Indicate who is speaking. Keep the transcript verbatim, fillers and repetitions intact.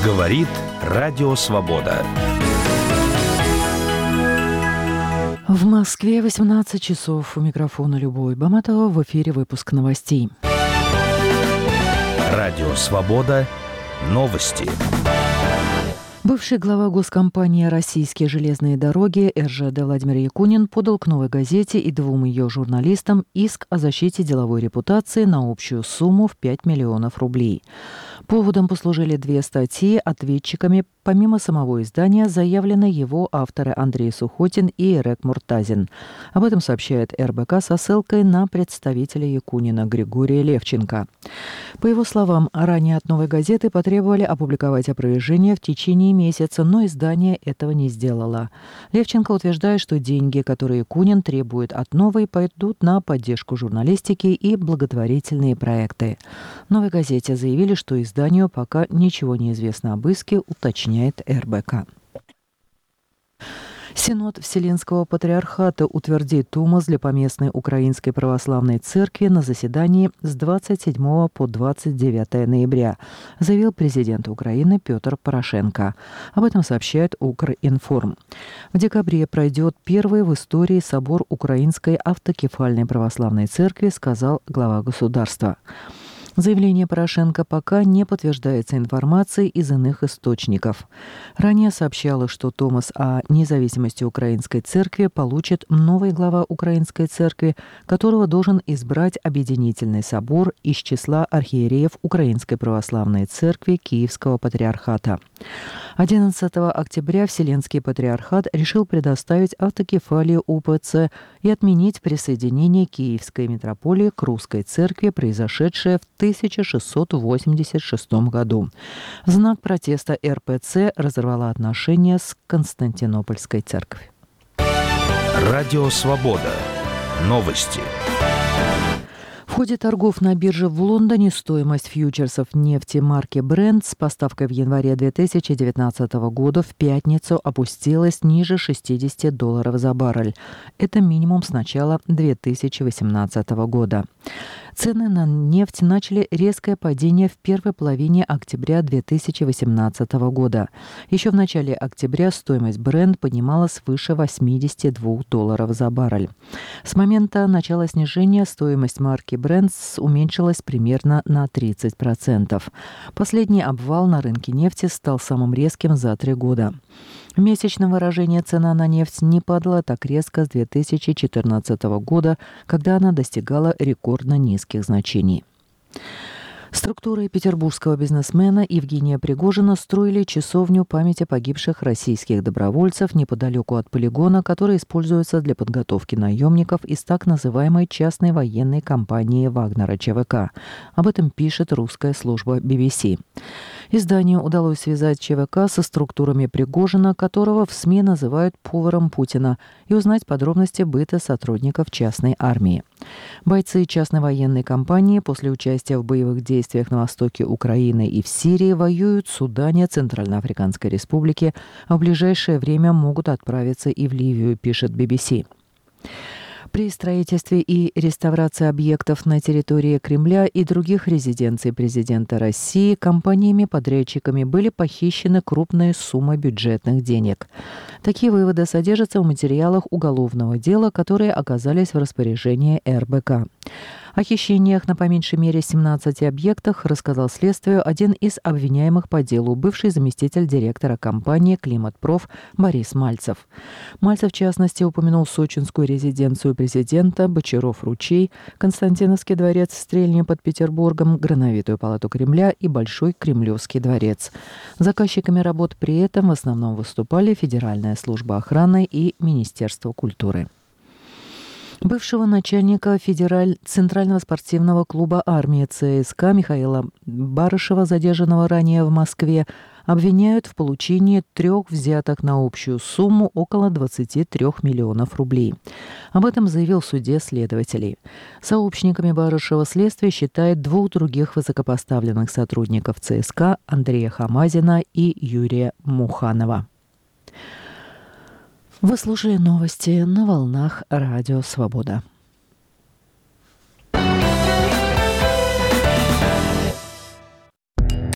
Speaker 1: Говорит Радио Свобода.
Speaker 2: В Москве восемнадцать часов. У микрофона Любовь Баматова. В эфире выпуск новостей.
Speaker 1: Радио Свобода. Новости.
Speaker 2: Бывший глава госкомпании «Российские железные дороги» эр жэ дэ Владимир Якунин подал к «Новой газете» и двум ее журналистам иск о защите деловой репутации на общую сумму в пять миллионов рублей. Поводом послужили две статьи. Ответчиками, помимо самого издания, заявлены его авторы Андрей Сухотин и Эрек Муртазин. Об этом сообщает эр бэ ка со ссылкой на представителя Якунина Григория Левченко. По его словам, ранее от «Новой газеты» потребовали опубликовать опровержение в течение месяца, но издание этого не сделало. Левченко утверждает, что деньги, которые Якунин требует от «Новой», пойдут на поддержку журналистики и благотворительные проекты. В «Новой газете» заявили, что изданию пока ничего не известно об иске, уточняет эр бэ ка. Синод Вселенского Патриархата утвердит томос для поместной Украинской Православной Церкви на заседании с двадцать седьмого по двадцать девятое ноября, заявил президент Украины Петр Порошенко. Об этом сообщает Укринформ. В декабре пройдет первый в истории собор Украинской Автокефальной Православной Церкви, сказал глава государства. Заявление Порошенко пока не подтверждается информацией из иных источников. Ранее сообщалось, что томос о независимости Украинской Церкви получит новый глава Украинской Церкви, которого должен избрать Объединительный собор из числа архиереев Украинской Православной Церкви Киевского Патриархата. одиннадцатого октября Вселенский Патриархат решил предоставить автокефалию у пэ цэ и отменить присоединение Киевской митрополии к Русской Церкви, произошедшее в тысяча шестьсот восемьдесят шестом году. В знак протеста эр пэ цэ разорвала отношения с Константинопольской церковью.
Speaker 1: Радио Свобода. Новости.
Speaker 2: В ходе торгов на бирже в Лондоне стоимость фьючерсов нефти марки Brent с поставкой в январе две тысячи девятнадцатого года в пятницу опустилась ниже шестидесяти долларов за баррель. Это минимум с начала две тысячи восемнадцатого года. Цены на нефть начали резкое падение в первой половине октября две тысячи восемнадцатого года. Еще в начале октября стоимость Brent поднималась свыше восьмидесяти двух долларов за баррель. С момента начала снижения стоимость марки Brent уменьшилась примерно на тридцать процентов. Последний обвал на рынке нефти стал самым резким за три года. В месячном выражении цена на нефть не падала так резко с две тысячи четырнадцатого года, когда она достигала рекордно низких значений. Структуры петербургского бизнесмена Евгения Пригожина строили часовню памяти погибших российских добровольцев неподалеку от полигона, который используется для подготовки наемников из так называемой частной военной компании Вагнера че вэ ка. Об этом пишет русская служба би би си. Изданию удалось связать че вэ ка со структурами Пригожина, которого в СМИ называют поваром Путина, и узнать подробности быта сотрудников частной армии. Бойцы частной военной компании после участия в боевых действиях на востоке Украины и в Сирии воюют в Судане, Центральноафриканской Республике, а в ближайшее время могут отправиться и в Ливию, пишет би би си. При строительстве и реставрации объектов на территории Кремля и других резиденций президента России компаниями-подрядчиками были похищены крупные суммы бюджетных денег. Такие выводы содержатся в материалах уголовного дела, которые оказались в распоряжении эр бэ ка. О хищениях на по меньшей мере семнадцати объектах рассказал следствию один из обвиняемых по делу, бывший заместитель директора компании «Климатпроф» Борис Мальцев. Мальцев, в частности, упомянул сочинскую резиденцию президента, Бочаров-Ручей, Константиновский дворец в Стрельне под Петербургом, Грановитую палату Кремля и Большой Кремлевский дворец. Заказчиками работ при этом в основном выступали Федеральная служба охраны и Министерство культуры. Бывшего начальника Федераль... Центрального спортивного клуба армии цэ эс ка Михаила Барышева, задержанного ранее в Москве, обвиняют в получении трех взяток на общую сумму около двадцати трёх миллионов рублей. Об этом заявил в суде следователей. Сообщниками Барышева следствие считает двух других высокопоставленных сотрудников цэ эс ка Андрея Хамазина и Юрия Муханова. Вы слушали новости на волнах Радио Свобода.